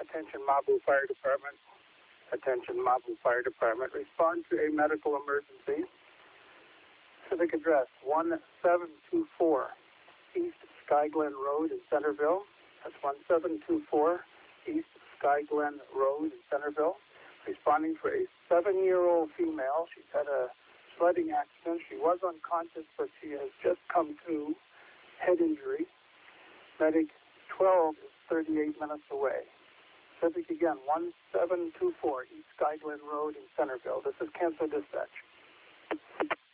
Attention Mabu Fire Department. Attention Mabu Fire Department. Respond to a medical emergency. Civic address 1724 East Sky Glen Road in Centerville. That's 1724 East Sky Glen Road in Centerville. Responding for a 7-year-old female. She's had a sledding accident. She was unconscious, but she has just come to. Head injury. Medic 12 is 38 minutes away. Civic again, 1724 East Sky Glen Road in Centerville. This is Cancer Dispatch.